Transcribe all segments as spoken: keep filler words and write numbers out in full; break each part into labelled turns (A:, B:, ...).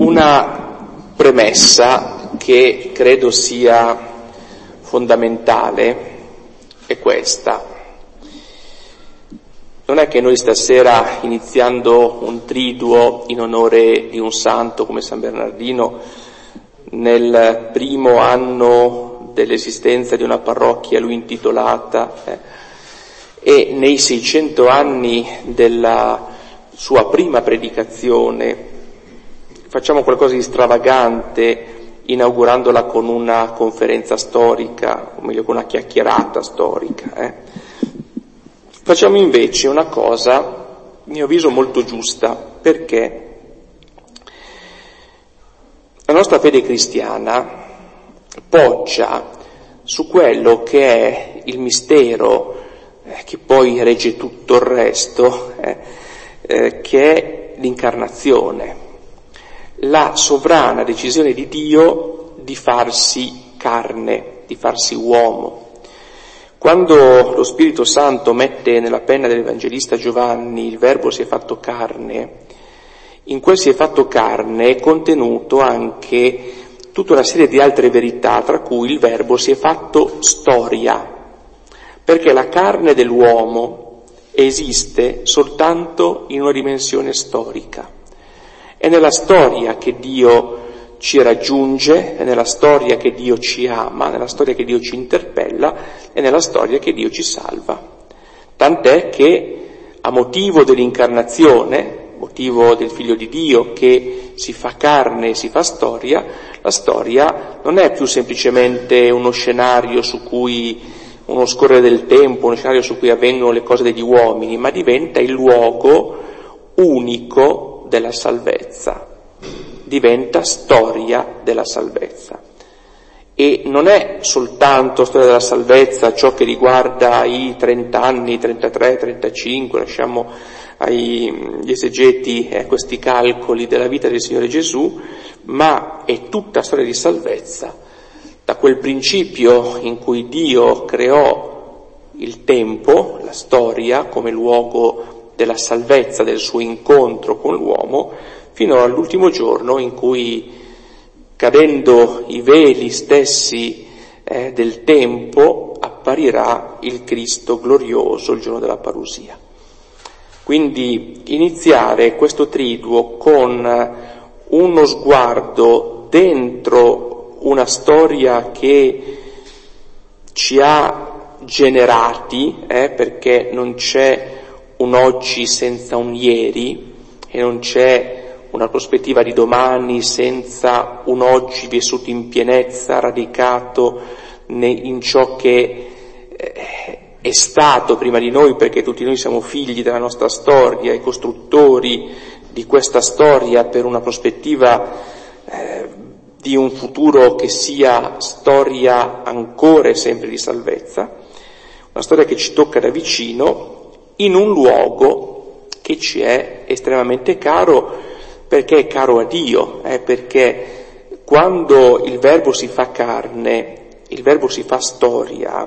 A: Una premessa che credo sia fondamentale è questa. Non è che noi stasera, iniziando un triduo in onore di un santo come San Bernardino, nel primo anno dell'esistenza di una parrocchia lui intitolata, eh, e nei seicento anni della sua prima predicazione, facciamo qualcosa di stravagante inaugurandola con una conferenza storica, o meglio con una chiacchierata storica. Eh. Facciamo invece una cosa, a mio avviso, molto giusta, perché la nostra fede cristiana poggia su quello che è il mistero eh, che poi regge tutto il resto, eh, eh, che è l'incarnazione, la sovrana decisione di Dio di farsi carne, di farsi uomo. Quando lo Spirito Santo mette nella penna dell'Evangelista Giovanni il Verbo si è fatto carne, in quel si è fatto carne è contenuto anche tutta una serie di altre verità, tra cui il Verbo si è fatto storia, perché la carne dell'uomo esiste soltanto in una dimensione storica. È nella storia che Dio ci raggiunge, è nella storia che Dio ci ama, nella storia che Dio ci interpella, è nella storia che Dio ci salva. Tant'è che a motivo dell'incarnazione, motivo del Figlio di Dio che si fa carne e si fa storia, la storia non è più semplicemente uno scenario su cui, uno scorrere del tempo, uno scenario su cui avvengono le cose degli uomini, ma diventa il luogo unico della salvezza, diventa storia della salvezza. E non è soltanto storia della salvezza ciò che riguarda i trenta anni, trentatré, trentacinque, lasciamo agli esegeti eh, questi calcoli della vita del Signore Gesù, ma è tutta storia di salvezza, da quel principio in cui Dio creò il tempo, la storia, come luogo della salvezza, del suo incontro con l'uomo, fino all'ultimo giorno in cui, cadendo i veli stessi eh, del tempo, apparirà il Cristo glorioso il giorno della parusia. Quindi iniziare questo triduo con uno sguardo dentro una storia che ci ha generati, eh, perché non c'è un oggi senza un ieri e non c'è una prospettiva di domani senza un oggi vissuto in pienezza, radicato in ciò che è stato prima di noi, perché tutti noi siamo figli della nostra storia, i costruttori di questa storia per una prospettiva eh, di un futuro che sia storia ancora e sempre di salvezza, una storia che ci tocca da vicino in un luogo che ci è estremamente caro, perché è caro a Dio, eh, perché quando il Verbo si fa carne, il Verbo si fa storia,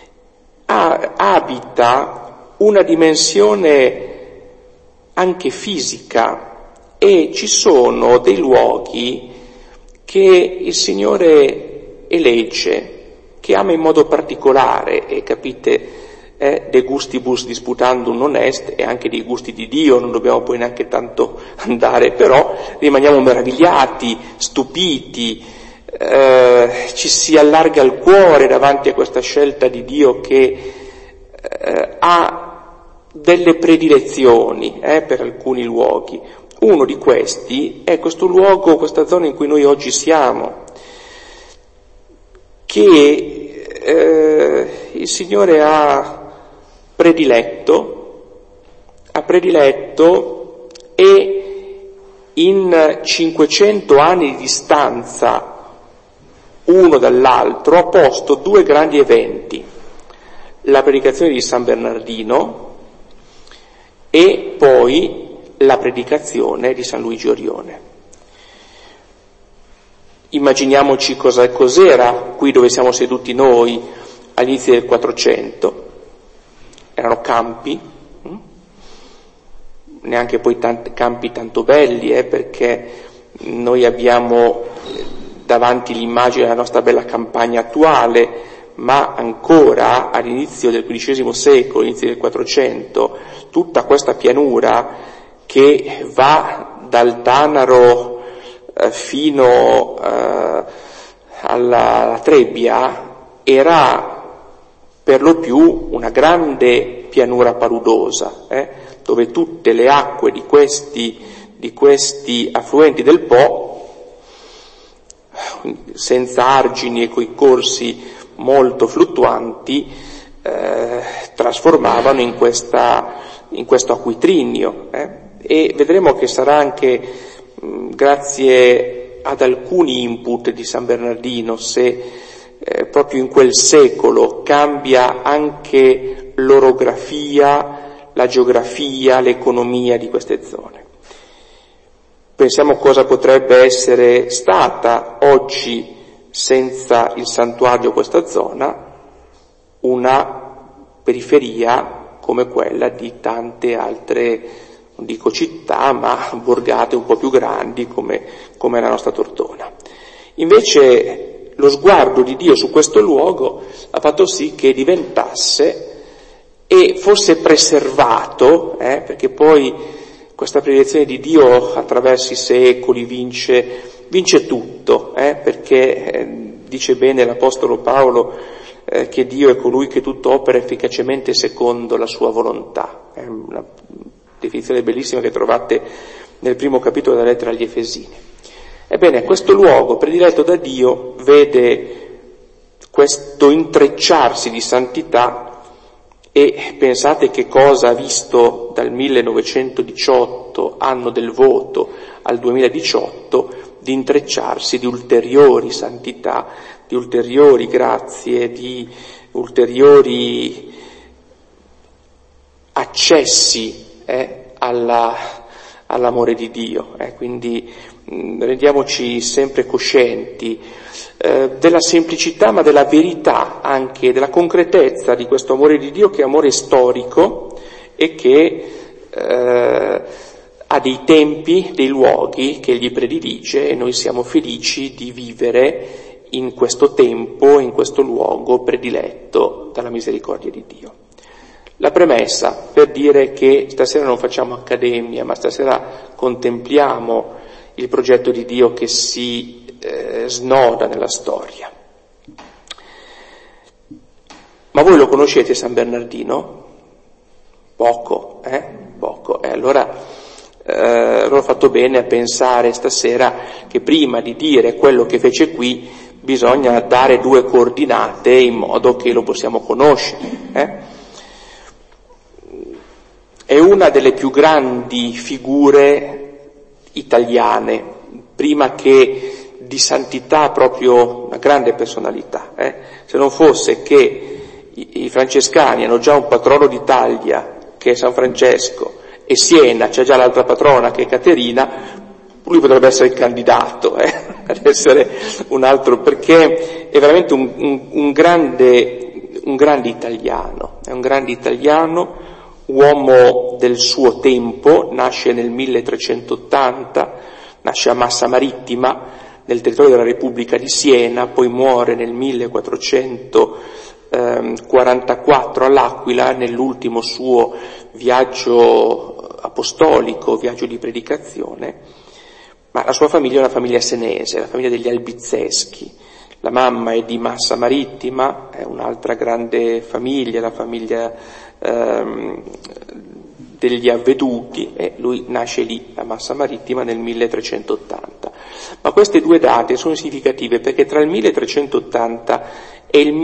A: ha, abita una dimensione anche fisica, e ci sono dei luoghi che il Signore elegge, che ama in modo particolare, e capite, eh, de gustibus disputandum non est, e anche dei gusti di Dio non dobbiamo poi neanche tanto andare, però rimaniamo meravigliati, stupiti, eh, ci si allarga il cuore davanti a questa scelta di Dio che eh, ha delle predilezioni eh, per alcuni luoghi. Uno di questi è questo luogo, questa zona in cui noi oggi siamo, che eh, il Signore ha prediletto, ha prediletto e in cinquecento anni di distanza uno dall'altro ha posto due grandi eventi: la predicazione di San Bernardino e poi la predicazione di San Luigi Orione. Immaginiamoci cosa, cos'era qui dove siamo seduti noi all'inizio del Quattrocento. Erano campi, hm? neanche poi tanti campi tanto belli, eh, perché noi abbiamo davanti l'immagine della nostra bella campagna attuale, ma ancora all'inizio del quindicesimo secolo, all'inizio del Quattrocento, tutta questa pianura che va dal Tanaro eh, fino eh, alla Trebbia era per lo più una grande pianura paludosa, eh, dove tutte le acque di questi, di questi affluenti del Po, senza argini e coi corsi molto fluttuanti, eh, trasformavano in questa, in questo acquitrinio, eh? E vedremo che sarà anche mh, grazie ad alcuni input di San Bernardino se eh, proprio in quel secolo cambia anche l'orografia, la geografia, l'economia di queste zone. Pensiamo cosa potrebbe essere stata oggi, senza il santuario, questa zona, una periferia come quella di tante altre, non dico città, ma borgate un po' più grandi come, come la nostra Tortona. Invece lo sguardo di Dio su questo luogo ha fatto sì che diventasse e fosse preservato, eh, perché poi questa predilezione di Dio attraverso i secoli vince vince tutto, eh, perché eh, dice bene l'Apostolo Paolo eh, che Dio è colui che tutto opera efficacemente secondo la sua volontà. È una definizione bellissima che trovate nel primo capitolo della lettera agli Efesini. Ebbene, questo luogo prediletto da Dio vede questo intrecciarsi di santità, e pensate che cosa ha visto dal millenovecentodiciotto, anno del voto, al duemiladiciotto, di intrecciarsi di ulteriori santità, di ulteriori grazie, di ulteriori accessi eh, alla, all'amore di Dio. Eh. Quindi mh, rendiamoci sempre coscienti eh, della semplicità, ma della verità, anche della concretezza di questo amore di Dio, che è amore storico e che eh, ha dei tempi, dei luoghi che egli predilige, e noi siamo felici di vivere in questo tempo, in questo luogo prediletto dalla misericordia di Dio. La premessa per dire che stasera non facciamo accademia, ma stasera contempliamo il progetto di Dio che si eh, snoda nella storia. Ma voi lo conoscete San Bernardino? Poco, eh? Poco. E allora Eh, allora ho fatto bene a pensare stasera che prima di dire quello che fece qui bisogna dare due coordinate in modo che lo possiamo conoscere. Eh? È una delle più grandi figure italiane, prima che di santità proprio una grande personalità. Eh? Se non fosse che i, i francescani hanno già un patrono d'Italia, che è San Francesco, e Siena c'è già l'altra patrona che è Caterina, lui potrebbe essere il candidato eh, ad essere un altro, perché è veramente un, un, un grande un grande italiano, è un grande italiano, uomo del suo tempo, nasce nel milletrecentottanta, nasce a Massa Marittima, nel territorio della Repubblica di Siena, poi muore nel millequattrocentoquarantaquattro all'Aquila, nell'ultimo suo viaggio apostolico, viaggio di predicazione. Ma la sua famiglia è una famiglia senese, la famiglia degli Albizzeschi. La mamma è di Massa Marittima, è un'altra grande famiglia, la famiglia ehm, degli Avveduti, e lui nasce lì a Massa Marittima nel milletrecentottanta. Ma queste due date sono significative perché tra il milletrecentottanta e il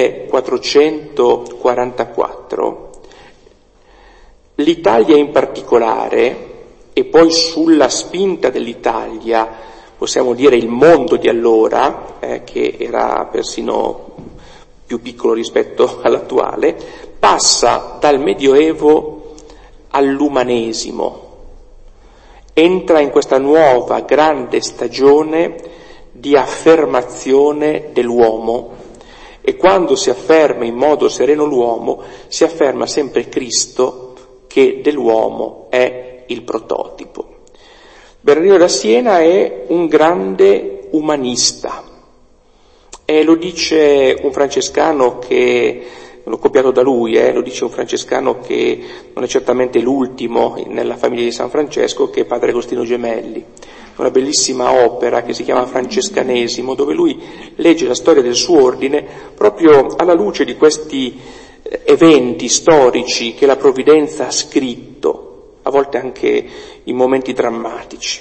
A: millequattrocentoquarantaquattro l'Italia in particolare, e poi sulla spinta dell'Italia possiamo dire il mondo di allora, eh, che era persino più piccolo rispetto all'attuale, passa dal Medioevo all'umanesimo, entra in questa nuova grande stagione di affermazione dell'uomo, e quando si afferma in modo sereno l'uomo, si afferma sempre Cristo, che dell'uomo è il prototipo. Bernardino da Siena è un grande umanista, e lo dice un francescano che, l'ho copiato da lui, eh, lo dice un francescano che non è certamente l'ultimo nella famiglia di San Francesco, che è padre Agostino Gemelli. Una bellissima opera che si chiama Francescanesimo, dove lui legge la storia del suo ordine proprio alla luce di questi eventi storici che la provvidenza ha scritto, a volte anche in momenti drammatici.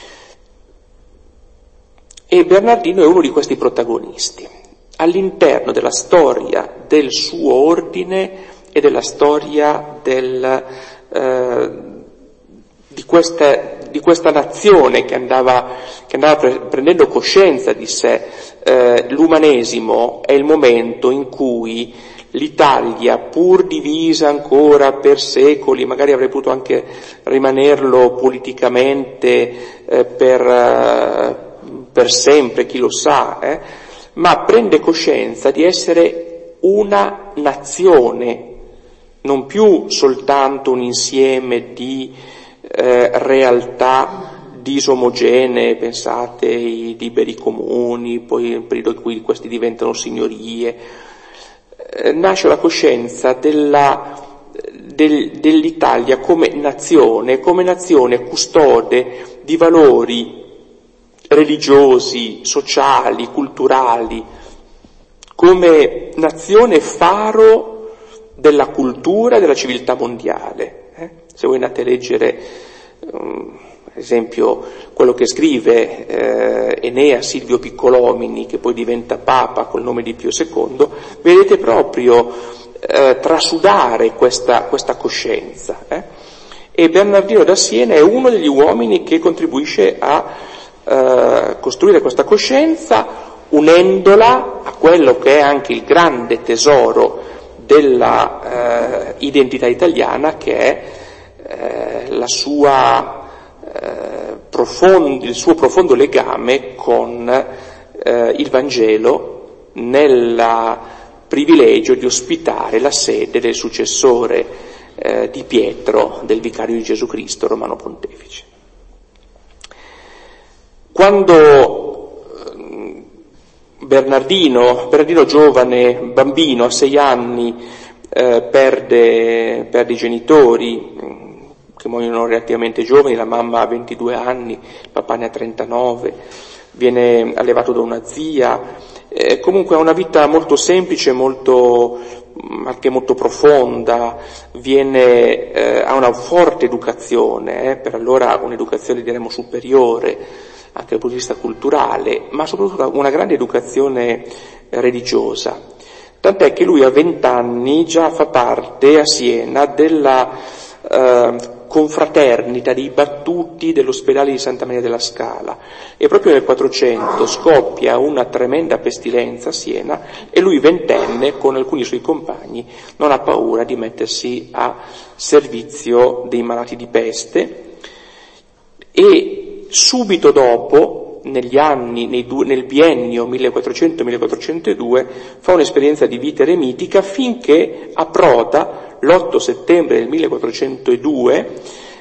A: E Bernardino è uno di questi protagonisti, all'interno della storia del suo ordine e della storia del, eh, di, questa, di questa nazione che andava, che andava pre- prendendo coscienza di sé. Eh, l'umanesimo è il momento in cui l'Italia, pur divisa ancora per secoli, magari avrebbe potuto anche rimanerlo politicamente eh, per, eh, per sempre, chi lo sa, eh, ma prende coscienza di essere una nazione, non più soltanto un insieme di eh, realtà disomogenee, pensate ai liberi comuni, poi nel periodo in cui questi diventano signorie. Eh, nasce la coscienza della, del, dell'Italia come nazione, come nazione custode di valori religiosi, sociali, culturali, come nazione faro della cultura e della civiltà mondiale. Eh? Se voi andate a leggere, um, ad esempio, quello che scrive eh, Enea Silvio Piccolomini, che poi diventa Papa col nome di Pio secondo, vedete proprio eh, trasudare questa, questa coscienza. Eh? E Bernardino da Siena è uno degli uomini che contribuisce a Uh, costruire questa coscienza, unendola a quello che è anche il grande tesoro della uh, identità italiana, che è uh, la sua, uh, profondi, il suo profondo legame con uh, il Vangelo, nel privilegio di ospitare la sede del successore uh, di Pietro, del vicario di Gesù Cristo, Romano Pontefice. Quando Bernardino, Bernardino giovane, bambino, a sei anni, eh, perde, perde i genitori, che muoiono relativamente giovani, la mamma ha ventidue anni, il papà ne ha trentanove, viene allevato da una zia, eh, comunque ha una vita molto semplice, molto, anche molto profonda, viene, eh, ha una forte educazione, eh, per allora un'educazione diremmo superiore, anche dal punto di vista culturale, ma soprattutto una grande educazione religiosa. Tant'è che lui a vent'anni già fa parte a Siena della eh, confraternita dei battuti dell'ospedale di Santa Maria della Scala, e proprio nel quattrocento scoppia una tremenda pestilenza a Siena e lui ventenne con alcuni suoi compagni non ha paura di mettersi a servizio dei malati di peste, e subito dopo, negli anni, nei due, nel biennio millequattrocento millequattrocentodue, fa un'esperienza di vita eremitica finché approda l'otto settembre del millequattrocentodue,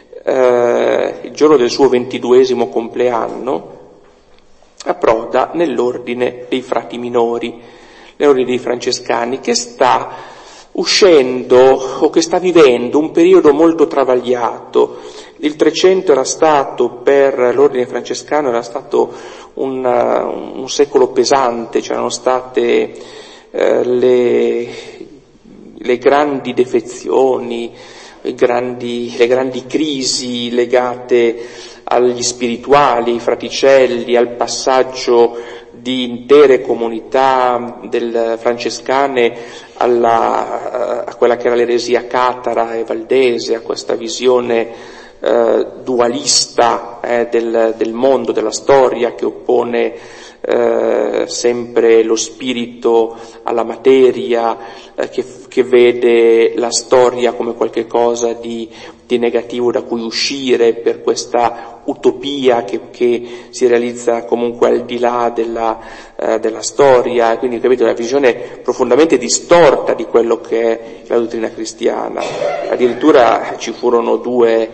A: eh, il giorno del suo ventiduesimo compleanno, approda nell'ordine dei frati minori, nell'ordine dei francescani, che sta uscendo o che sta vivendo un periodo molto travagliato. Il Trecento era stato, per l'ordine francescano, era stato un, un secolo pesante, c'erano state eh, le, le grandi defezioni, i grandi, le grandi crisi legate agli spirituali, ai fraticelli, al passaggio di intere comunità del francescane alla, a quella che era l'eresia catara e valdese, a questa visione eh, dualista eh, del, del mondo, della storia, che oppone eh, sempre lo spirito alla materia, eh, che, che vede la storia come qualche cosa di, di negativo da cui uscire per questa utopia che, che si realizza comunque al di là della, eh, della storia. Quindi capite, una visione profondamente distorta di quello che è la dottrina cristiana. Addirittura ci furono due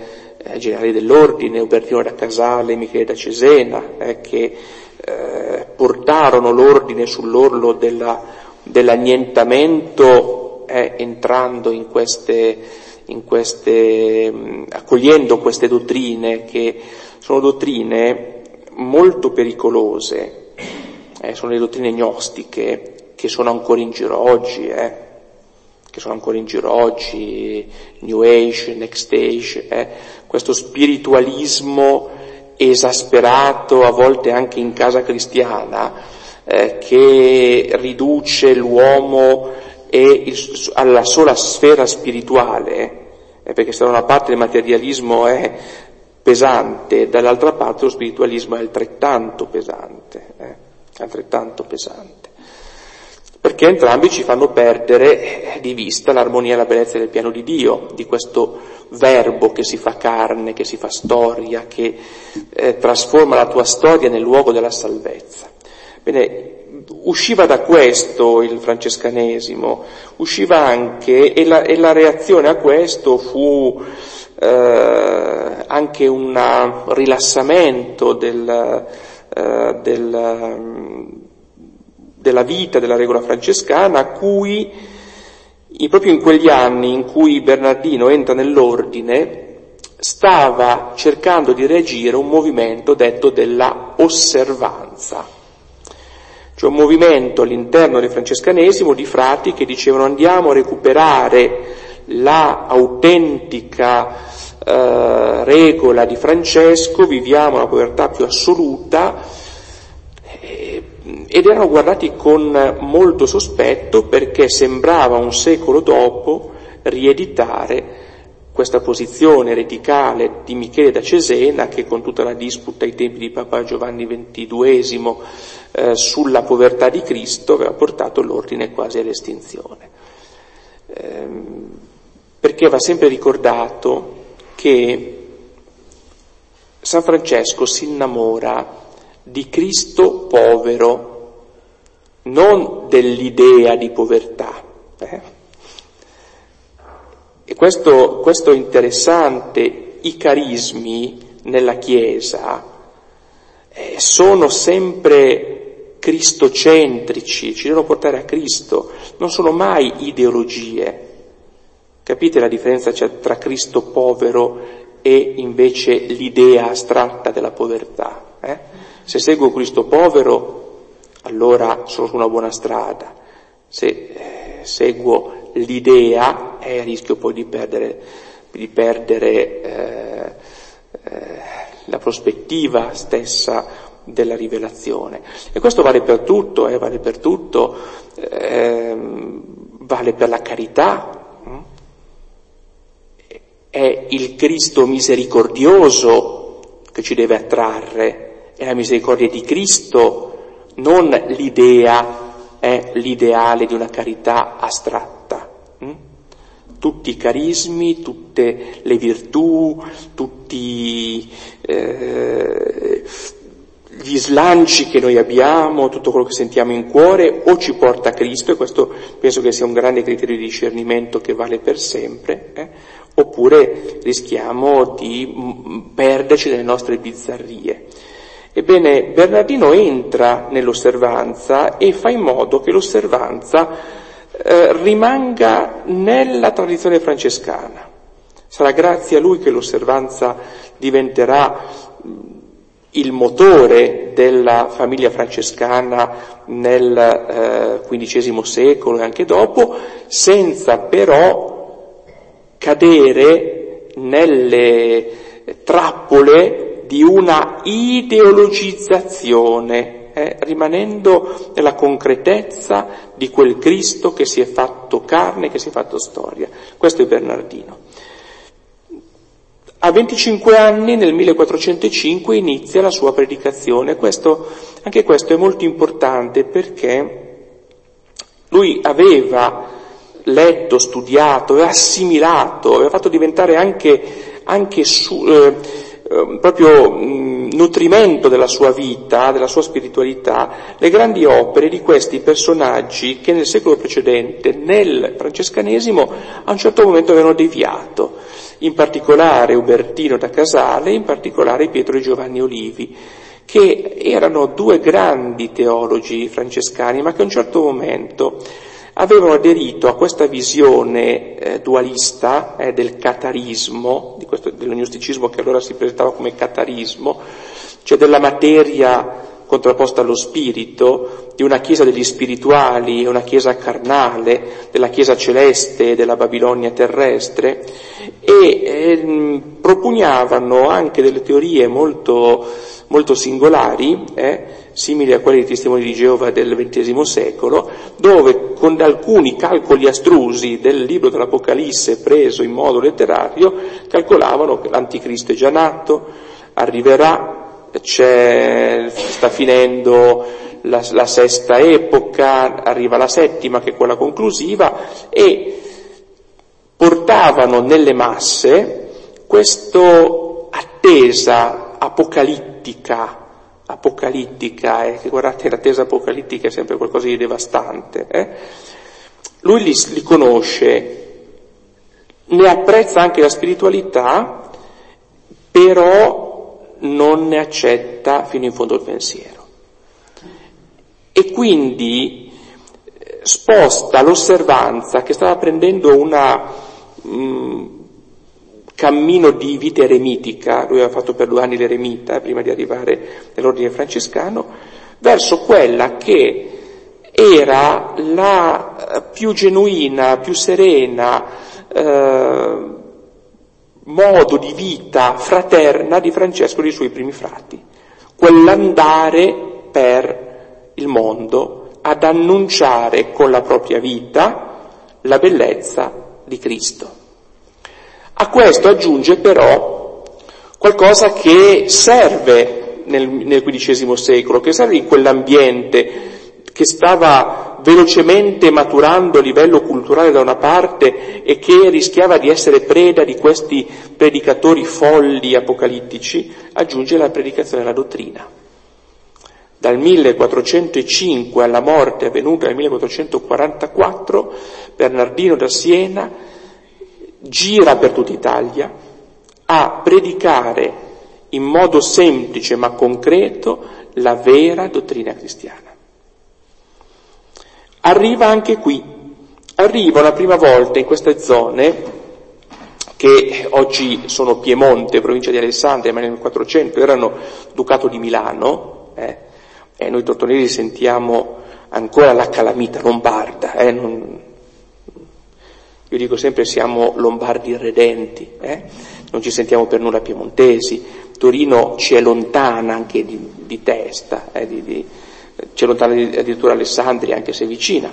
A: eh, generali dell'ordine, Ubertino da Casale, Michele da Cesena, eh, che eh, portarono l'ordine sull'orlo della, dell'annientamento, eh, entrando in queste, in queste, mh, accogliendo queste dottrine, che sono dottrine molto pericolose, eh, sono le dottrine gnostiche, che sono ancora in giro oggi, eh, che sono ancora in giro oggi, New Age, Next Age, eh, questo spiritualismo esasperato, a volte anche in casa cristiana, eh, che riduce l'uomo e il, alla sola sfera spirituale, eh, perché se da una parte il materialismo è pesante, dall'altra parte lo spiritualismo è altrettanto pesante, eh, altrettanto pesante. Perché entrambi ci fanno perdere di vista l'armonia e la bellezza del piano di Dio, di questo verbo che si fa carne, che si fa storia, che eh, trasforma la tua storia nel luogo della salvezza. Bene, usciva da questo il francescanesimo, usciva anche, e la, e la reazione a questo fu eh, anche un rilassamento del, eh, del della vita, della regola francescana, a cui, proprio in quegli anni in cui Bernardino entra nell'ordine, stava cercando di reagire un movimento detto della osservanza, cioè un movimento all'interno del francescanesimo di frati che dicevano: andiamo a recuperare la autentica eh, regola di Francesco, viviamo la povertà più assoluta, ed erano guardati con molto sospetto, perché sembrava un secolo dopo rieditare questa posizione ereticale di Michele da Cesena, che con tutta la disputa ai tempi di Papa Giovanni ventiduesimo eh, sulla povertà di Cristo aveva portato l'ordine quasi all'estinzione. Ehm, perché va sempre ricordato che San Francesco si innamora di Cristo povero, non dell'idea di povertà. Eh? E questo, questo è interessante. I carismi nella Chiesa eh, sono sempre cristocentrici, ci devono portare a Cristo, non sono mai ideologie. Capite la differenza tra Cristo povero e invece l'idea astratta della povertà? Eh? Se seguo Cristo povero, allora sono su una buona strada. Se eh, seguo l'idea, è a rischio poi di perdere, di perdere eh, eh, la prospettiva stessa della rivelazione. E questo vale per tutto, eh, vale per tutto, eh, vale per la carità. È il Cristo misericordioso che ci deve attrarre, è la misericordia di Cristo, non l'idea, è l'ideale di una carità astratta. Mm? Tutti i carismi, tutte le virtù, tutti eh, gli slanci che noi abbiamo, tutto quello che sentiamo in cuore, o ci porta a Cristo, e questo penso che sia un grande criterio di discernimento che vale per sempre, eh? oppure rischiamo di perderci nelle nostre bizzarrie. Ebbene, Bernardino entra nell'osservanza e fa in modo che l'osservanza eh, rimanga nella tradizione francescana. Sarà grazie a lui che l'osservanza diventerà il motore della famiglia francescana nel eh, quindicesimo secolo e anche dopo, senza però cadere nelle trappole di una ideologizzazione, eh, rimanendo nella concretezza di quel Cristo che si è fatto carne, che si è fatto storia. Questo è Bernardino. A venticinque anni, nel millequattrocentocinque, inizia la sua predicazione. Questo, anche questo è molto importante, perché lui aveva letto, studiato, aveva assimilato, aveva fatto diventare anche, anche su, eh, proprio mh, nutrimento della sua vita, della sua spiritualità, le grandi opere di questi personaggi che nel secolo precedente, nel francescanesimo, a un certo momento avevano deviato. in particolare Ubertino da Casale, in particolare Pietro e Giovanni Olivi, che erano due grandi teologi francescani, ma che a un certo momento avevano aderito a questa visione eh, dualista eh, del catarismo, di questo, dell'gnosticismo che allora si presentava come catarismo, cioè della materia contrapposta allo spirito, di una chiesa degli spirituali e una chiesa carnale, della chiesa celeste e della Babilonia terrestre, e eh, propugnavano anche delle teorie molto, molto singolari, eh, simili a quelle dei testimoni di Geova del ventesimo secolo, dove con alcuni calcoli astrusi del libro dell'Apocalisse preso in modo letterario, calcolavano che l'anticristo è già nato, arriverà, c'è, sta finendo la, la sesta epoca, arriva la settima che è quella conclusiva, e portavano nelle masse questa attesa apocalittica, apocalittica, eh, che guardate, l'attesa apocalittica è sempre qualcosa di devastante, eh? Lui li, li conosce, ne apprezza anche la spiritualità, però non ne accetta fino in fondo il pensiero. E quindi sposta l'osservanza, che stava prendendo una mh, cammino di vita eremitica, lui aveva fatto per due anni l'eremita prima di arrivare nell'ordine francescano, verso quella che era la più genuina, più serena eh, modo di vita fraterna di Francesco e dei suoi primi frati, quell'andare per il mondo ad annunciare con la propria vita la bellezza di Cristo. A questo aggiunge però qualcosa che serve nel, nel quindicesimo secolo, che serve in quell'ambiente che stava velocemente maturando a livello culturale da una parte e che rischiava di essere preda di questi predicatori folli apocalittici, aggiunge la predicazione della dottrina. Dal millequattrocentocinque alla morte avvenuta nel millequattrocentoquarantaquattro, Bernardino da Siena gira per tutta Italia a predicare in modo semplice ma concreto la vera dottrina cristiana. Arriva anche qui, arriva una prima volta in queste zone che oggi sono Piemonte, provincia di Alessandria, ma nel quattrocento erano Ducato di Milano, eh, e noi tortonesi sentiamo ancora la calamita lombarda, eh, non, io dico sempre siamo lombardi irredenti, eh, non ci sentiamo per nulla piemontesi, Torino ci è lontana anche di, di testa, eh, di, di c'è lontana addirittura Alessandria, anche se vicina.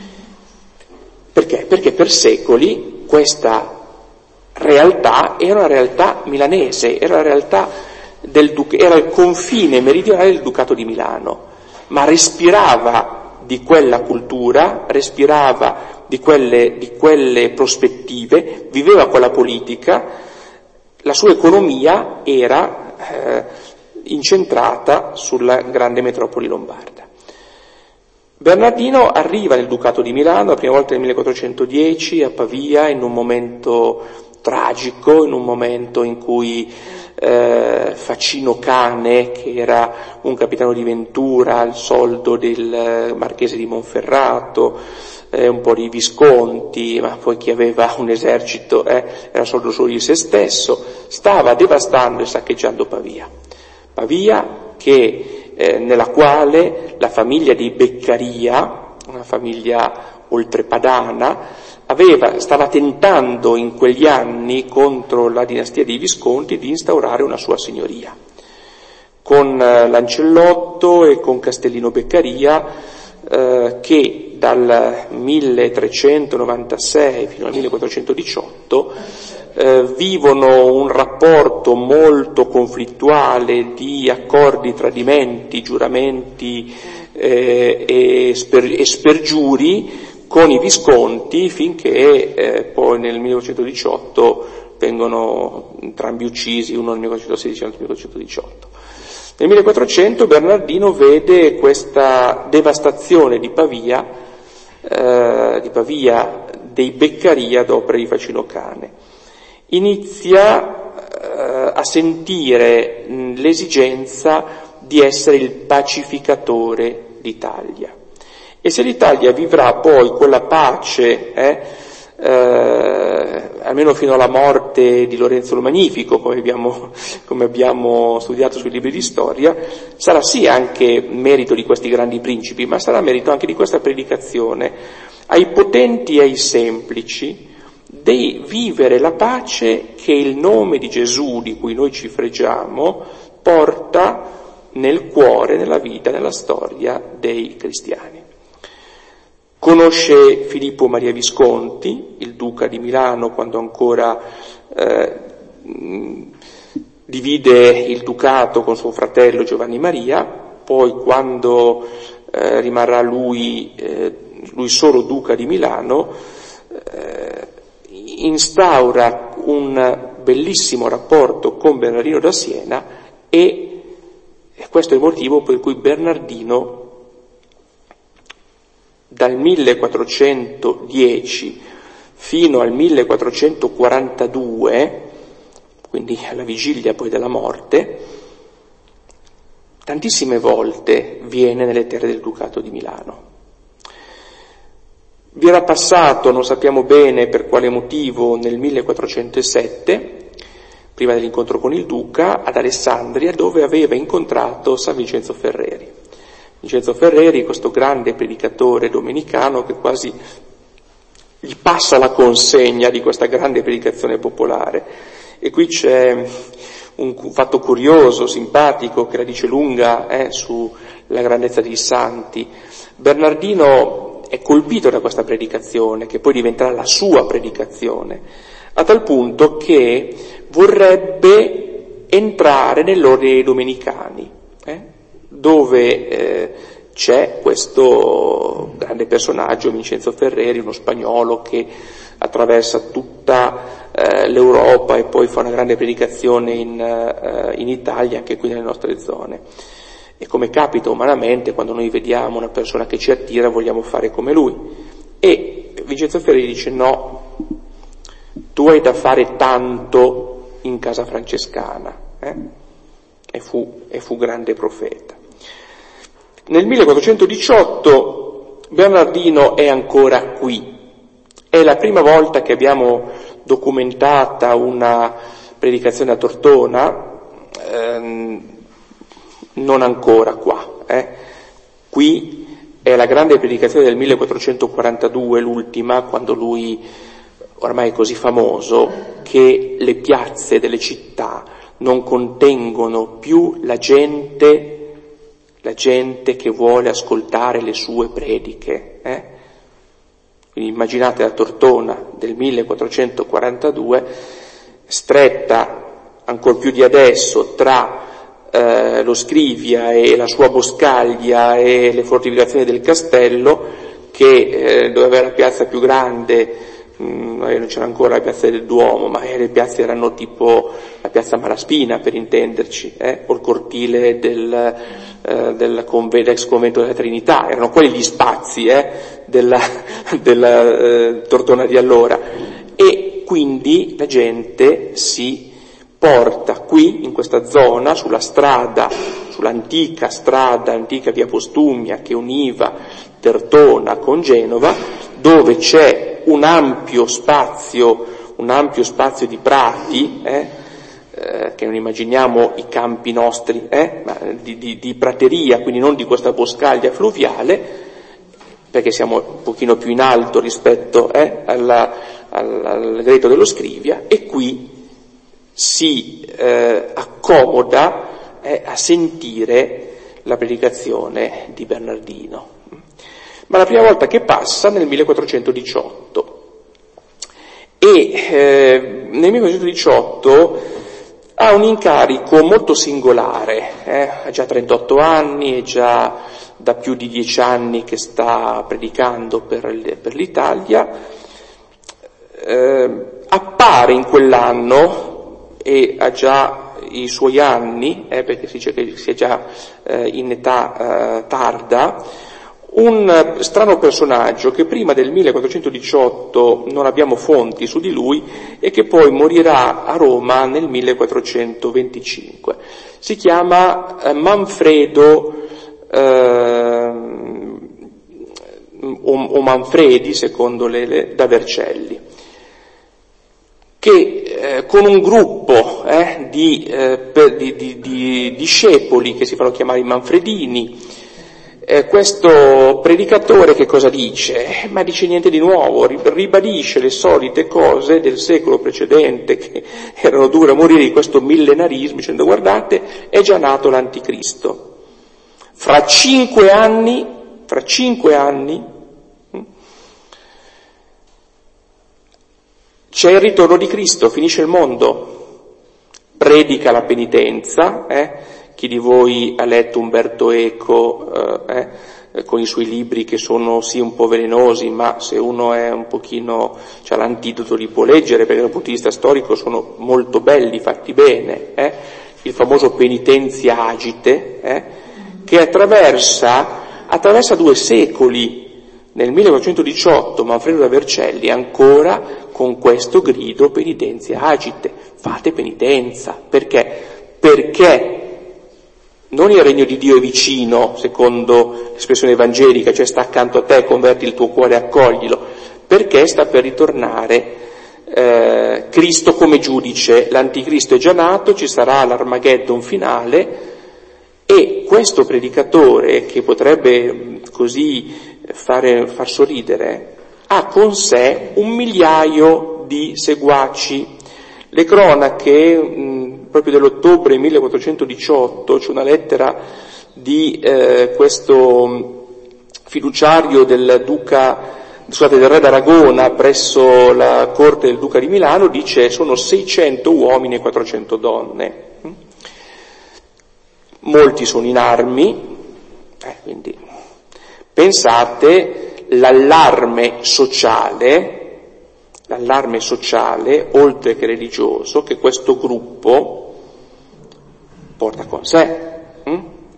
A: Perché? Perché per secoli questa realtà era una realtà milanese, era la realtà del duc- era il confine meridionale del Ducato di Milano, ma respirava di quella cultura, respirava di quelle, di quelle prospettive, viveva quella politica, la sua economia era eh, incentrata sulla grande metropoli lombarda. Bernardino arriva nel Ducato di Milano la prima volta nel millequattrocentodieci a Pavia, in un momento tragico, in un momento in cui eh, Facino Cane, che era un capitano di ventura al soldo del marchese di Monferrato, eh, un po' di Visconti, ma poi chi aveva un esercito eh, era soldo solo di se stesso, stava devastando e saccheggiando Pavia. Pavia che eh, nella quale la famiglia di Beccaria, una famiglia oltrepadana, aveva, stava tentando in quegli anni contro la dinastia dei Visconti di instaurare una sua signoria. Con eh, Lancellotto e con Castellino Beccaria, eh, che dal milletrecentonovantasei fino al millequattrocentodiciotto eh, vivono un rapporto molto conflittuale di accordi, tradimenti, giuramenti eh, e, sper, e spergiuri con i Visconti, finché eh, poi nel millequattrocentodiciotto vengono entrambi uccisi, uno nel millequattrocentosedici e l'altro nel millequattrocentodiciotto. Nel millequattrocento Bernardino vede questa devastazione di Pavia, eh, di Pavia dei Beccaria ad opera di Facino Cane. inizia eh, a sentire mh, l'esigenza di essere il pacificatore d'Italia. E se l'Italia vivrà poi quella pace, eh, eh, almeno fino alla morte di Lorenzo il Magnifico, come abbiamo, come abbiamo studiato sui libri di storia, sarà sì anche merito di questi grandi principi, ma sarà merito anche di questa predicazione ai potenti e ai semplici di vivere la pace che il nome di Gesù, di cui noi ci fregiamo, porta nel cuore, nella vita, nella storia dei cristiani. Conosce Filippo Maria Visconti, il duca di Milano, quando ancora eh, divide il ducato con suo fratello Giovanni Maria, poi quando eh, rimarrà lui, eh, lui solo duca di Milano, eh, instaura un bellissimo rapporto con Bernardino da Siena e questo è il motivo per cui Bernardino dal millequattrocentodieci fino al millequattrocentoquarantadue, quindi alla vigilia poi della morte, tantissime volte viene nelle terre del Ducato di Milano. Vi era passato, non sappiamo bene per quale motivo, nel millequattrocentosette, prima dell'incontro con il Duca, ad Alessandria, dove aveva incontrato San Vincenzo Ferreri. Vincenzo Ferreri, questo grande predicatore domenicano che quasi gli passa la consegna di questa grande predicazione popolare. E qui c'è un fatto curioso, simpatico, che la dice lunga eh, sulla grandezza dei santi. Bernardino è colpito da questa predicazione, che poi diventerà la sua predicazione, a tal punto che vorrebbe entrare nell'ordine dei domenicani, eh? dove eh, c'è questo grande personaggio, Vincenzo Ferreri, uno spagnolo che attraversa tutta eh, l'Europa e poi fa una grande predicazione in, eh, in Italia, anche qui nelle nostre zone. E come capita umanamente, quando noi vediamo una persona che ci attira, vogliamo fare come lui. E Vincenzo Ferreri dice: no, tu hai da fare tanto in casa francescana. Eh? E, fu, e fu grande profeta. Nel millequattrocentodiciotto Bernardino è ancora qui. È la prima volta che abbiamo documentata una predicazione a Tortona, ehm, non ancora qua. Eh. Qui è la grande predicazione del millequattrocentoquarantadue, l'ultima, quando lui ormai è così famoso che le piazze delle città non contengono più la gente la gente che vuole ascoltare le sue prediche. Eh? Quindi immaginate la Tortona del millequattrocentoquarantadue, stretta ancor più di adesso tra eh, lo Scrivia e la sua boscaglia e le fortificazioni del castello, che eh, dove aveva la piazza più grande, non c'era ancora la piazza del Duomo, ma le piazze erano tipo la piazza Malaspina, per intenderci, eh? o il cortile del, eh, del conve- ex convento della Trinità, erano quelli gli spazi eh? della, della eh, Tortona di allora. E quindi la gente si porta qui, in questa zona, sulla strada, sull'antica strada, antica via Postumia, che univa Tortona con Genova, dove c'è un ampio spazio, un ampio spazio di prati, eh, eh, che non immaginiamo i campi nostri, eh, ma di, di, di prateria, quindi non di questa boscaglia fluviale, perché siamo un pochino più in alto rispetto eh, alla, al, al greto dello Scrivia, e qui si eh, accomoda eh, a sentire la predicazione di Bernardino. Ma la prima volta che passa nel millequattrocentodiciotto, e eh, nel millequattrocentodiciotto ha un incarico molto singolare, eh? ha già trentotto anni, è già da più di dieci anni che sta predicando per, per l'Italia, eh, appare in quell'anno, e ha già i suoi anni, eh, perché si dice che sia già eh, in età eh, tarda, un strano personaggio che prima del millequattrocentodiciotto non abbiamo fonti su di lui e che poi morirà a Roma nel millequattrocentoventicinque. Si chiama eh, Manfredo eh, o, o Manfredi, secondo le, le da Vercelli, che eh, con un gruppo eh, di, eh, per, di, di, di discepoli che si fanno chiamare i Manfredini, Eh, questo predicatore che cosa dice? Ma dice niente di nuovo, ribadisce le solite cose del secolo precedente che erano dure a morire di questo millenarismo, dicendo guardate, è già nato l'anticristo. Fra cinque anni, fra cinque anni, c'è il ritorno di Cristo, finisce il mondo, predica la penitenza, eh? Chi di voi ha letto Umberto Eco eh, eh, con i suoi libri che sono sì un po' velenosi, ma se uno è un pochino, c'ha l'antidoto li può leggere, perché dal punto di vista storico sono molto belli, fatti bene, eh? Il famoso Penitenzia Agite, eh? che attraversa, attraversa due secoli. Nel millequattrocentodiciotto Manfredo da Vercelli ancora con questo grido Penitenzia Agite, fate penitenza, perché? Perché non il regno di Dio è vicino, secondo l'espressione evangelica, cioè sta accanto a te, converti il tuo cuore e accoglilo, perché sta per ritornare eh, Cristo come giudice, l'anticristo è già nato, ci sarà l'Armageddon finale, e questo predicatore, che potrebbe così fare, far sorridere, ha con sé un migliaio di seguaci. Le cronache, mh, proprio dell'ottobre millequattrocentodiciotto, c'è una lettera di eh, questo fiduciario del duca, scusate, del re d'Aragona presso la corte del duca di Milano, dice sono seicento uomini e quattrocento donne. Molti sono in armi, eh, quindi pensate l'allarme sociale, l'allarme sociale, oltre che religioso, che questo gruppo porta con sé. Hm?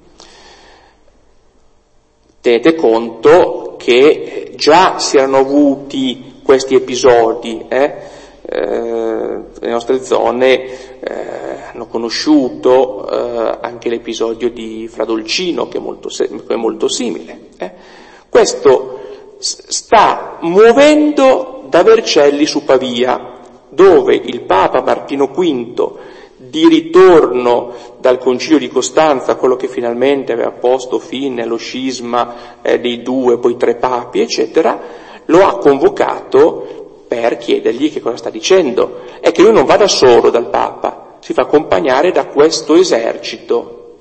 A: Tenete conto che già si erano avuti questi episodi, eh? Eh, le nostre zone eh, hanno conosciuto eh, anche l'episodio di Fradolcino, che è molto, che è molto simile. Eh? Questo sta muovendo da Vercelli su Pavia, dove il Papa Martino V, di ritorno dal Concilio di Costanza, quello che finalmente aveva posto fine allo scisma eh, dei due, poi tre papi, eccetera, lo ha convocato per chiedergli che cosa sta dicendo. È che lui non va da solo dal Papa, si fa accompagnare da questo esercito.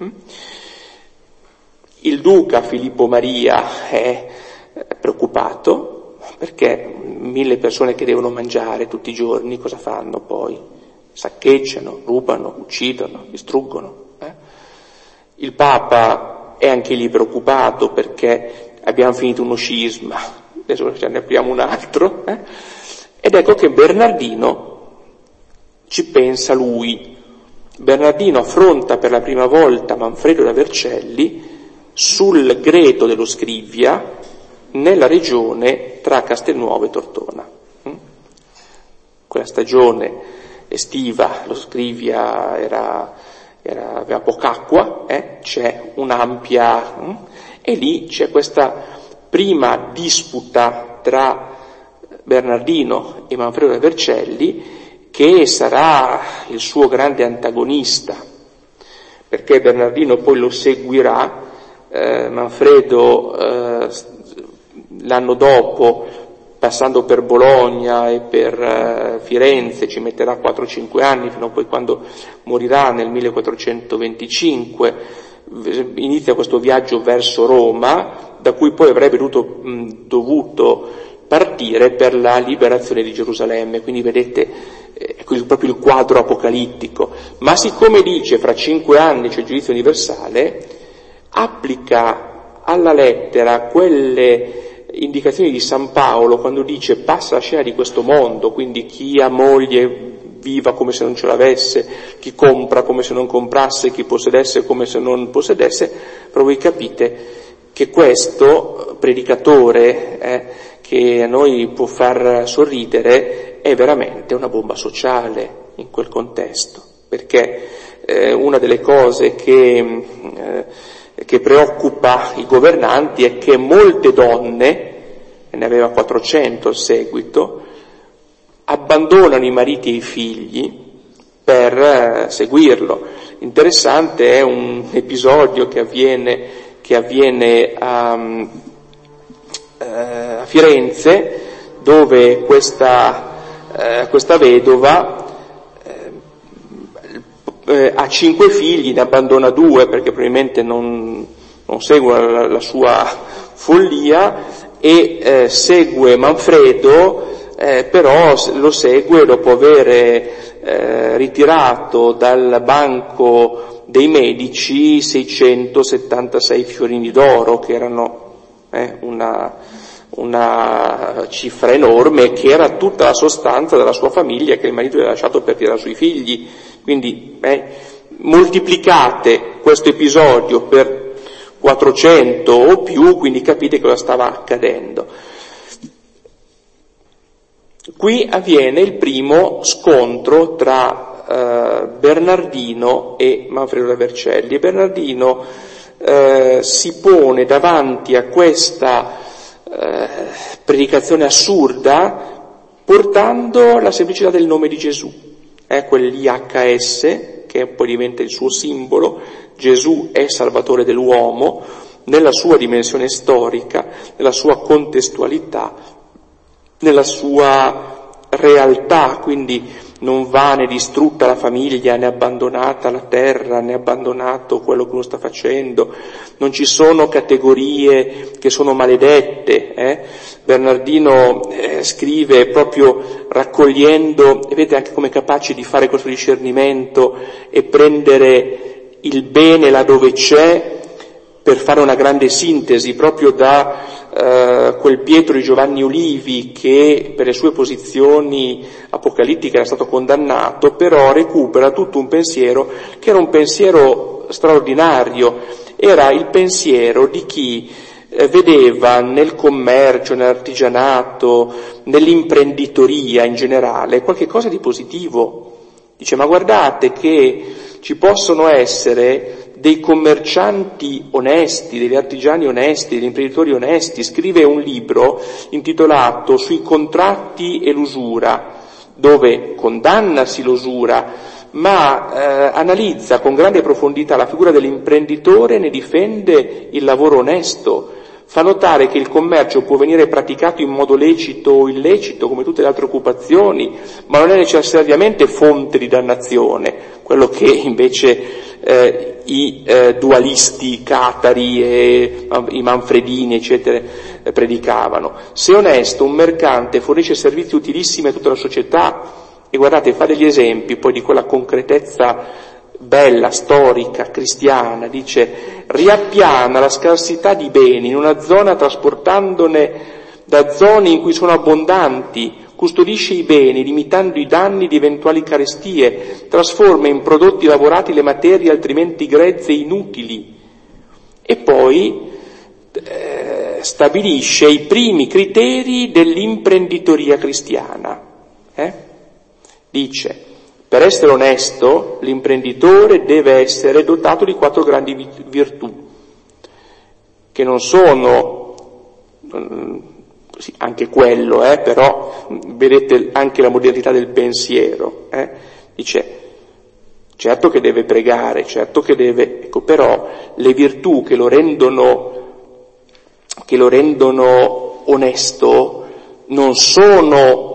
A: Il duca Filippo Maria è preoccupato, perché mille persone che devono mangiare tutti i giorni, cosa fanno poi? Saccheggiano, rubano, uccidono, distruggono. Eh? Il Papa è anche lì preoccupato perché abbiamo finito uno scisma, adesso ce ne apriamo un altro. Eh? Ed ecco che Bernardino ci pensa lui. Bernardino affronta per la prima volta Manfredo da Vercelli sul greto dello Scrivia, nella regione tra Castelnuovo e Tortona. Quella stagione estiva, lo Scrivia era, era, aveva poca acqua, eh? C'è un'ampia, hm? e lì c'è questa prima disputa tra Bernardino e Manfredo da Vercelli, che sarà il suo grande antagonista, perché Bernardino poi lo seguirà, eh, Manfredo eh, l'anno dopo, passando per Bologna e per uh, Firenze, ci metterà quattro cinque anni, fino a poi quando morirà nel millequattrocentoventicinque, inizia questo viaggio verso Roma, da cui poi avrebbe dovuto, mh, dovuto partire per la liberazione di Gerusalemme. Quindi vedete, è eh, proprio il quadro apocalittico. Ma siccome dice fra cinque anni c'è il giudizio universale, applica alla lettera quelle indicazioni di San Paolo quando dice passa la scena di questo mondo, quindi chi ha moglie viva come se non ce l'avesse, chi compra come se non comprasse, chi possedesse come se non possedesse. Però voi capite che questo predicatore eh, che a noi può far sorridere, è veramente una bomba sociale in quel contesto, perché eh, una delle cose che, eh, che preoccupa i governanti è che molte donne, e ne aveva quattrocento al seguito, abbandonano i mariti e i figli per eh, seguirlo. Interessante è un episodio che avviene, che avviene a, eh, a Firenze, dove questa, eh, questa vedova eh, ha cinque figli, ne abbandona due perché probabilmente non, non segue la, la sua follia, e eh, segue Manfredo, eh, però lo segue dopo aver eh, ritirato dal banco dei medici seicentosettantasei fiorini d'oro, che erano eh, una, una cifra enorme, che era tutta la sostanza della sua famiglia che il marito aveva lasciato per tirare sui figli. Quindi eh, moltiplicate questo episodio per quattrocento o più, quindi capite cosa stava accadendo. Qui avviene il primo scontro tra eh, Bernardino e Manfredo da Vercelli. Bernardino eh, si pone davanti a questa eh, predicazione assurda portando la semplicità del nome di Gesù, eh, quell'I H S che poi diventa il suo simbolo. Gesù è Salvatore dell'uomo nella sua dimensione storica, nella sua contestualità, nella sua realtà, quindi non va né distrutta la famiglia, né abbandonata la terra, né abbandonato quello che uno sta facendo, non ci sono categorie che sono maledette. Eh? Bernardino eh, scrive proprio raccogliendo, e vedete anche come è capace di fare questo discernimento e prendere il bene là dove c'è, per fare una grande sintesi, proprio da eh, quel Pietro di Giovanni Ulivi che per le sue posizioni apocalittiche era stato condannato, però recupera tutto un pensiero che era un pensiero straordinario, era il pensiero di chi eh, vedeva nel commercio, nell'artigianato, nell'imprenditoria in generale qualche cosa di positivo. Dice: ma guardate che ci possono essere dei commercianti onesti, degli artigiani onesti, degli imprenditori onesti. Scrive un libro intitolato Sui contratti e l'usura, dove condanna sì l'usura, ma eh, analizza con grande profondità la figura dell'imprenditore e ne difende il lavoro onesto. Fa notare che il commercio può venire praticato in modo lecito o illecito, come tutte le altre occupazioni, ma non è necessariamente fonte di dannazione, quello che invece eh, i eh, dualisti catari e i manfredini, eccetera, eh, predicavano. Se onesto, un mercante fornisce servizi utilissimi a tutta la società, e guardate, fa degli esempi poi di quella concretezza bella, storica, cristiana. Dice: riappiana la scarsità di beni in una zona trasportandone da zone in cui sono abbondanti, custodisce i beni limitando i danni di eventuali carestie, trasforma in prodotti lavorati le materie altrimenti grezze e inutili, e poi eh, stabilisce i primi criteri dell'imprenditoria cristiana. Eh? Dice: per essere onesto, l'imprenditore deve essere dotato di quattro grandi virtù, che non sono, sì, anche quello, eh, però vedete anche la modernità del pensiero. Eh. Dice: certo che deve pregare, certo che deve, ecco, però le virtù che lo rendono, che lo rendono onesto non sono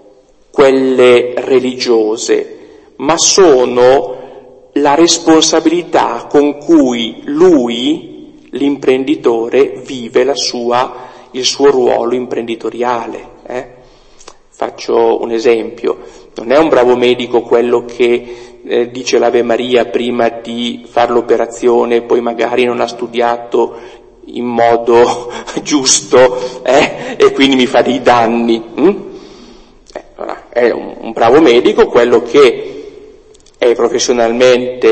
A: quelle religiose, ma sono la responsabilità con cui lui, l'imprenditore, vive la sua, il suo ruolo imprenditoriale. Eh? Faccio un esempio: non è un bravo medico quello che eh, dice l'Ave Maria prima di fare l'operazione e poi magari non ha studiato in modo giusto eh? e quindi mi fa dei danni. Hm? Eh, allora, è un, un bravo medico quello che è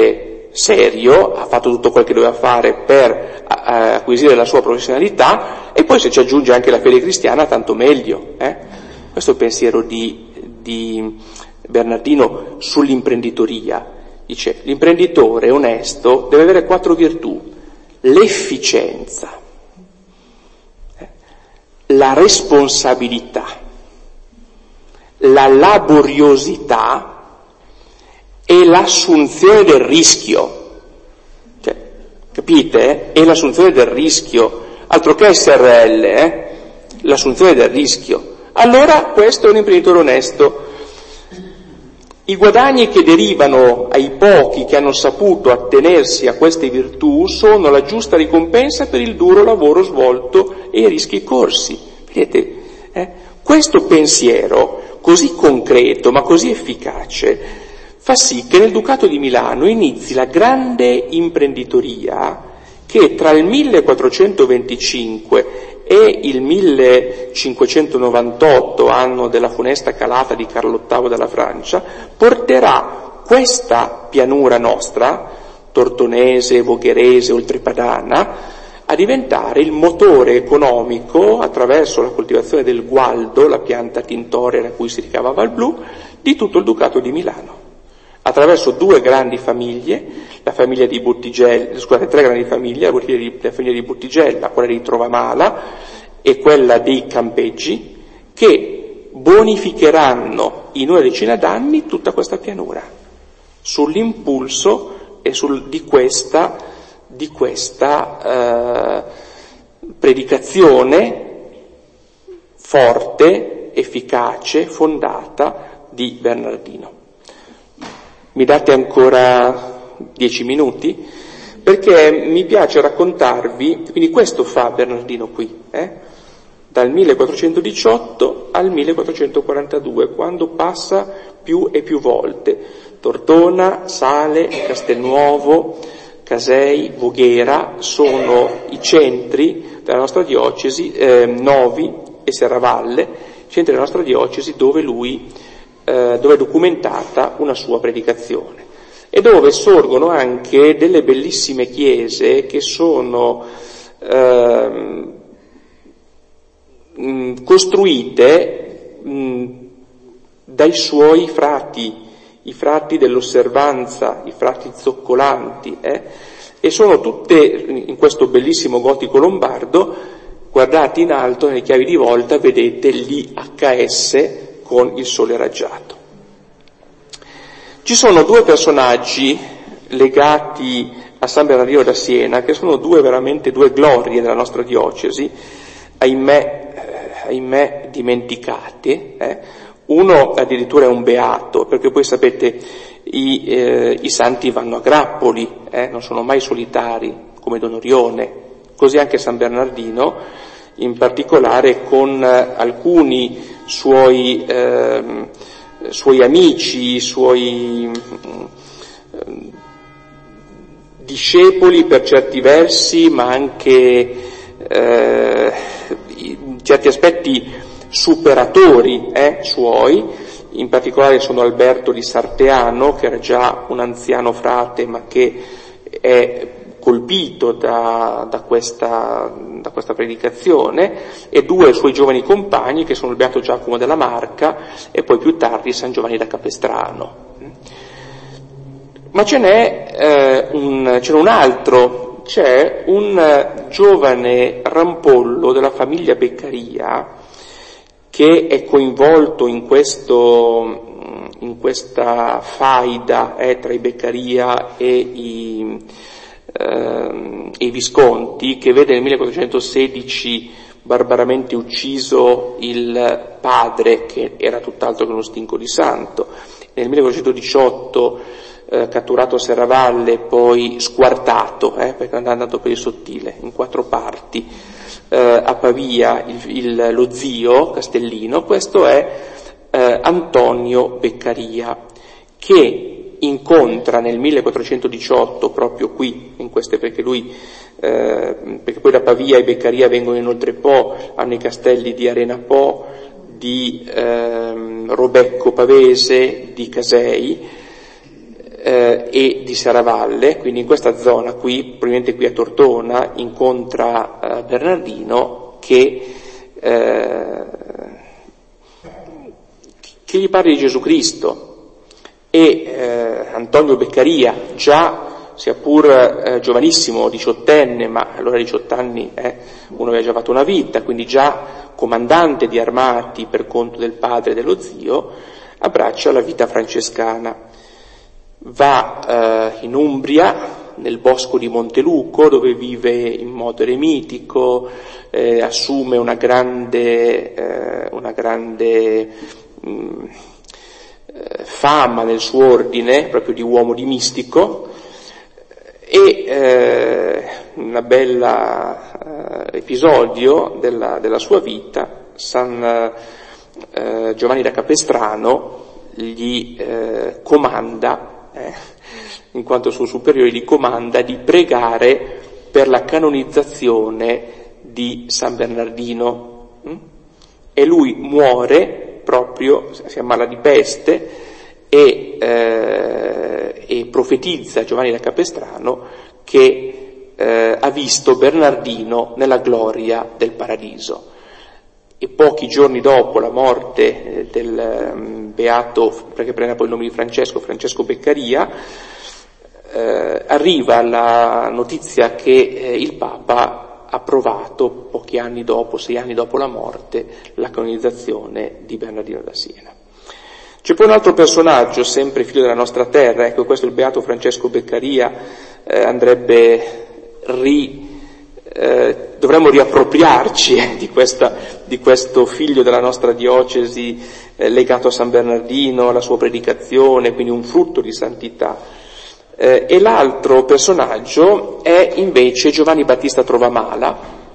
A: professionalmente serio, ha fatto tutto quel che doveva fare per acquisire la sua professionalità, E poi se ci aggiunge anche la fede cristiana, tanto meglio. Eh? Questo è il pensiero di, di Bernardino sull'imprenditoria. Dice, l'imprenditore onesto deve avere quattro virtù: l'efficienza, eh? la responsabilità, la laboriosità e l'assunzione del rischio. Cioè, capite? E l'assunzione del rischio, altro che S R L, eh? L'assunzione del rischio. Allora questo è un imprenditore onesto. I guadagni che derivano ai pochi che hanno saputo attenersi a queste virtù sono la giusta ricompensa per il duro lavoro svolto e i rischi corsi. Vedete, eh? Questo pensiero così concreto ma così efficace fa sì che nel Ducato di Milano inizi la grande imprenditoria che tra il millequattrocentoventicinque e il millecinquecentonovantotto, anno della funesta calata di Carlo ottavo della Francia, porterà questa pianura nostra, tortonese, vogherese, oltrepadana, a diventare il motore economico, attraverso la coltivazione del gualdo, la pianta tintorea da cui si ricavava il blu, di tutto il Ducato di Milano. Attraverso due grandi famiglie, la famiglia di Bottigella, scusate, tre grandi famiglie, la famiglia di Bottigella, quella di Trovamala e quella dei Campeggi, che bonificheranno in una decina d'anni tutta questa pianura, sull'impulso e sul, di questa, di questa eh, predicazione forte, efficace, fondata di Bernardino. Mi date ancora dieci minuti? Perché mi piace raccontarvi, quindi questo fa Bernardino qui, eh? dal millequattrocentodiciotto al millequattrocentoquarantadue, quando passa più e più volte. Tortona, Sale, Castelnuovo, Casei, Voghera sono i centri della nostra diocesi, eh, Novi e Serravalle, centri della nostra diocesi dove lui dove è documentata una sua predicazione e dove sorgono anche delle bellissime chiese che sono eh, costruite mh, dai suoi frati, i frati dell'osservanza, i frati zoccolanti, eh? E sono tutte in questo bellissimo gotico lombardo. Guardate in alto, nelle chiavi di volta, vedete l'I H S con il sole raggiato. Ci sono due personaggi legati a San Bernardino da Siena, che sono due veramente due glorie della nostra diocesi, ahimè, eh, ahimè dimenticati. Eh. Uno addirittura è un beato, perché poi sapete i, eh, i santi vanno a grappoli, eh, non sono mai solitari, come Don Orione, così anche San Bernardino, in particolare con eh, alcuni suoi, eh, suoi amici, suoi eh, discepoli per certi versi, ma anche eh, in certi aspetti superatori eh, suoi. In particolare sono Alberto di Sarteano, che era già un anziano frate ma che è colpito da, da, questa, da questa predicazione, e due suoi giovani compagni che sono il beato Giacomo della Marca e poi più tardi San Giovanni da Capestrano. Ma ce n'è eh, un, c'è un altro, c'è un giovane rampollo della famiglia Beccaria che è coinvolto in questo in questa faida eh, tra i Beccaria e i Uh, i Visconti, che vede nel millequattrocentosedici barbaramente ucciso il padre, che era tutt'altro che uno stinco di santo, nel millequattrocentodiciotto uh, catturato a Serravalle, poi squartato, eh, perché è andato per il sottile, in quattro parti, uh, a Pavia il, il, lo zio Castellino. Questo è uh, Antonio Beccaria, che incontra nel millequattrocentodiciotto proprio qui, in queste, perché lui, eh, perché poi da Pavia e Beccaria vengono inoltre Po, hanno i castelli di Arena Po, di eh, Robecco Pavese, di Casei eh, e di Serravalle, quindi in questa zona qui, probabilmente qui a Tortona, incontra eh, Bernardino, che, eh, che gli parli di Gesù Cristo. E eh, Antonio Beccaria, già sia pur eh, giovanissimo, diciottenne, ma allora diciotto anni eh, uno aveva già fatto una vita, quindi già comandante di armati per conto del padre e dello zio, abbraccia la vita francescana. Va eh, in Umbria, nel bosco di Monteluco, dove vive in modo eremitico, eh, assume una grande, eh, una grande mh, eh, fama nel suo ordine, proprio di uomo, di mistico, e eh, un bella eh, episodio della, della sua vita, San eh, Giovanni da Capestrano gli eh, comanda, eh, in quanto suo superiore, gli comanda di pregare per la canonizzazione di San Bernardino. E lui muore proprio, si ammala di peste, e, eh, e profetizza Giovanni da Capestrano che eh, ha visto Bernardino nella gloria del paradiso. E pochi giorni dopo la morte del um, beato, perché prende poi il nome di Francesco, Francesco Beccaria, eh, arriva la notizia che eh, il Papa ha approvato, pochi anni dopo, sei anni dopo la morte, la canonizzazione di Bernardino da Siena. C'è poi un altro personaggio, sempre figlio della nostra terra, ecco, questo è il beato Francesco Beccaria, eh, andrebbe ri... Eh, dovremmo riappropriarci eh, di, questa, di questo figlio della nostra diocesi eh, legato a San Bernardino, alla sua predicazione, quindi un frutto di santità. Eh, e l'altro personaggio è invece Giovanni Battista Trovamala,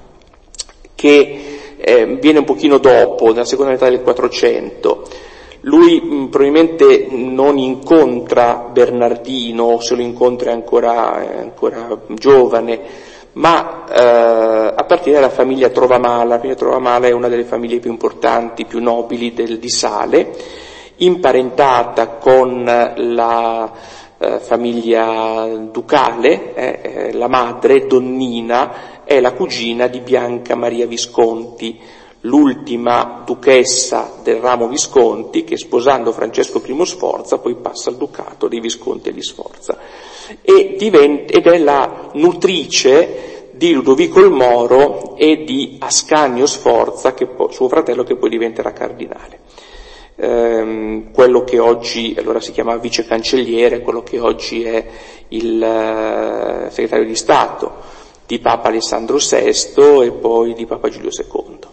A: che eh, viene un pochino dopo, nella seconda metà del Quattrocento. Lui mh, probabilmente non incontra Bernardino, se lo incontra è ancora, è ancora giovane, ma eh, appartiene alla famiglia Trovamala. La famiglia Trovamala è una delle famiglie più importanti, più nobili del, di Sale, imparentata con la eh, famiglia ducale. Eh, la madre, Donnina, è la cugina di Bianca Maria Visconti, l'ultima duchessa del ramo Visconti, che sposando Francesco I Sforza poi passa al ducato dei Visconti e di Sforza, e diventa, ed è la nutrice di Ludovico il Moro e di Ascanio Sforza, che poi, suo fratello, che poi diventerà cardinale. Ehm, quello che oggi allora si chiama vice cancelliere, quello che oggi è il uh, segretario di Stato di Papa Alessandro sesto e poi di Papa Giulio secondo.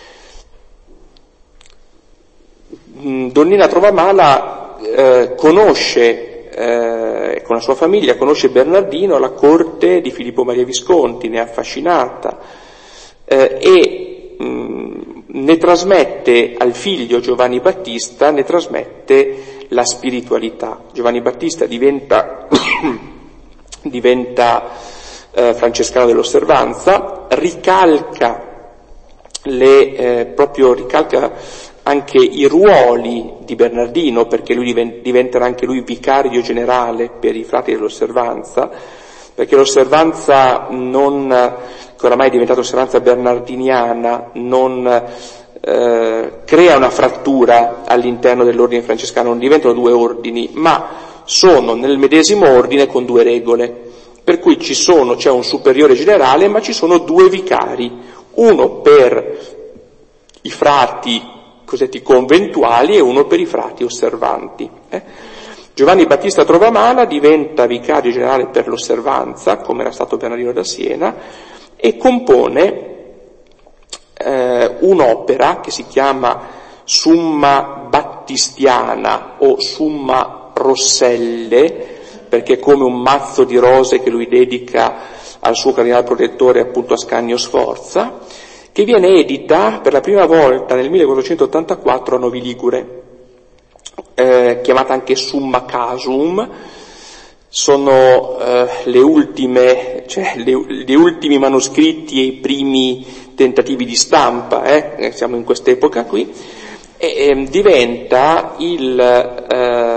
A: Donnina Trovamala eh, conosce, eh, con la sua famiglia, conosce Bernardino alla corte di Filippo Maria Visconti, ne è affascinata eh, e mh, ne trasmette al figlio Giovanni Battista, ne trasmette la spiritualità. Giovanni Battista diventa, diventa eh, francescano dell'osservanza, ricalca le, eh, proprio ricalca anche i ruoli di Bernardino, perché lui diventerà anche lui vicario generale per i frati dell'osservanza, perché l'osservanza non, che oramai è diventata osservanza bernardiniana, non eh, crea una frattura all'interno dell'ordine francescano, non diventano due ordini, ma sono nel medesimo ordine con due regole, per cui ci sono, c'è un superiore generale, ma ci sono due vicari, uno per i frati cosiddetti conventuali e uno per i frati osservanti. Eh? Giovanni Battista Trovamala diventa vicario generale per l'osservanza, come era stato Bernardino da Siena, e compone eh, un'opera che si chiama Summa Battistiana o Summa Rosselle, perché è come un mazzo di rose che lui dedica al suo cardinale protettore, appunto Ascanio Sforza, che viene edita per la prima volta nel millequattrocentottantaquattro a Novi Ligure, eh, chiamata anche Summa Casum. Sono eh, le ultime, cioè le, gli ultimi manoscritti e i primi tentativi di stampa, eh, siamo in quest'epoca qui, e eh, diventa il eh,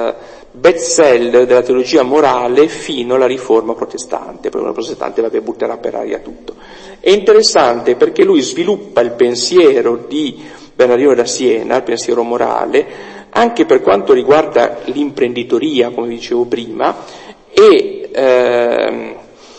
A: bestseller della teologia morale fino alla riforma protestante, poi una protestante vabbè butterà per aria tutto. È interessante perché lui sviluppa il pensiero di Bernardino da Siena, il pensiero morale, anche per quanto riguarda l'imprenditoria, come dicevo prima, e ehm,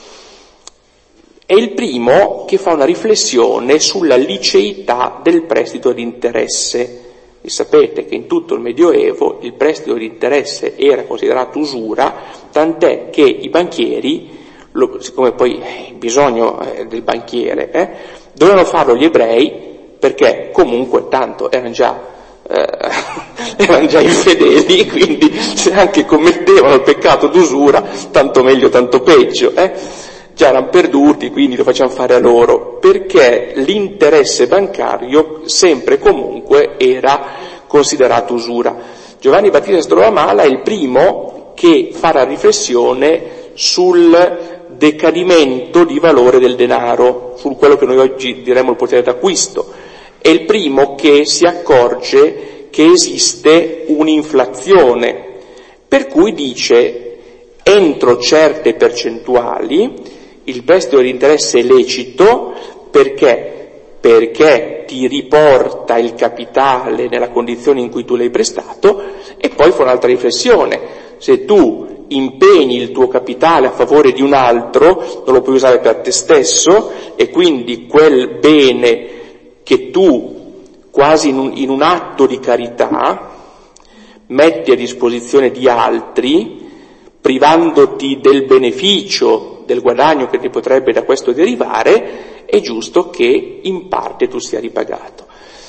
A: è il primo che fa una riflessione sulla liceità del prestito di interesse. E sapete che in tutto il Medioevo il prestito di interesse era considerato usura, tant'è che i banchieri, lo, siccome poi il bisogno eh, del banchiere, eh, dovevano farlo gli ebrei, perché comunque tanto erano già, eh, erano già infedeli, quindi se anche commettevano il peccato d'usura, tanto meglio, tanto peggio, eh. Già erano perduti, quindi lo facciamo fare a loro, perché l'interesse bancario sempre e comunque era considerato usura. Giovanni Battista Strovamala è il primo che fa la riflessione sul decadimento di valore del denaro, su quello che noi oggi diremmo il potere d'acquisto. È il primo che si accorge che esiste un'inflazione, per cui dice entro certe percentuali il prestito di interesse è lecito perché, perché ti riporta il capitale nella condizione in cui tu l'hai prestato, e poi fa un'altra riflessione: se tu impegni il tuo capitale a favore di un altro, non lo puoi usare per te stesso, e quindi quel bene che tu, quasi in un, in un atto di carità, metti a disposizione di altri, privandoti del beneficio, del guadagno che ti potrebbe da questo derivare, è giusto che in parte tu sia ripagato.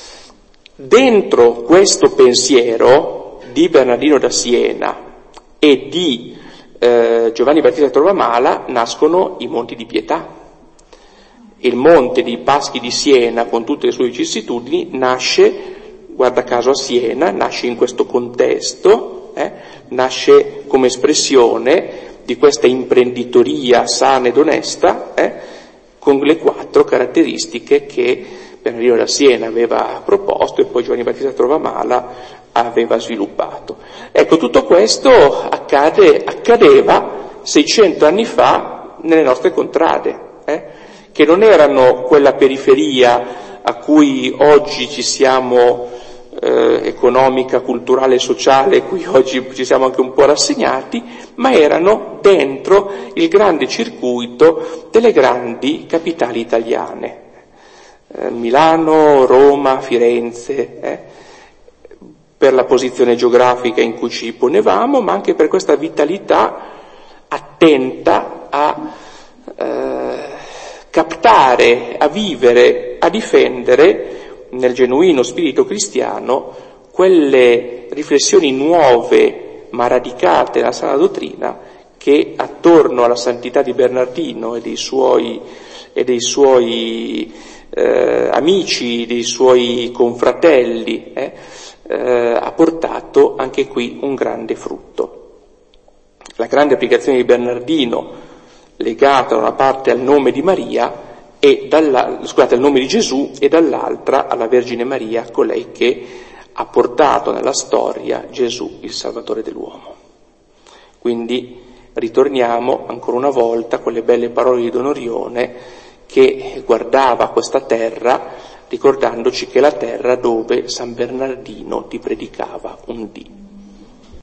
A: Dentro questo pensiero di Bernardino da Siena e di eh, Giovanni Battista Strovamala nascono i Monti di Pietà. Il Monte dei Paschi di Siena, con tutte le sue vicissitudini, nasce, guarda caso a Siena, nasce in questo contesto, eh, nasce come espressione di questa imprenditoria sana ed onesta, eh, con le quattro caratteristiche che Bernardino da Siena aveva proposto e poi Giovanni Battista Strovamala aveva sviluppato. Ecco, tutto questo accade, accadeva seicento anni fa nelle nostre contrade, eh, che non erano quella periferia a cui oggi ci siamo eh, economica, culturale e sociale, a cui oggi ci siamo anche un po' rassegnati, ma erano dentro il grande circuito delle grandi capitali italiane, eh, Milano, Roma, Firenze, eh, per la posizione geografica in cui ci ponevamo, ma anche per questa vitalità attenta a eh, captare, a vivere, a difendere nel genuino spirito cristiano quelle riflessioni nuove ma radicate nella sana dottrina che attorno alla santità di Bernardino e dei suoi, e dei suoi eh, amici, dei suoi confratelli eh, eh, ha portato anche qui un grande frutto. La grande applicazione di Bernardino, legata da una parte al nome di Maria e dalla, scusate, al nome di Gesù, e dall'altra alla Vergine Maria, colei che ha portato nella storia Gesù, il Salvatore dell'uomo. Quindi ritorniamo ancora una volta a quelle belle parole di Don Orione che guardava questa terra ricordandoci che è la terra dove San Bernardino ti predicava un dì.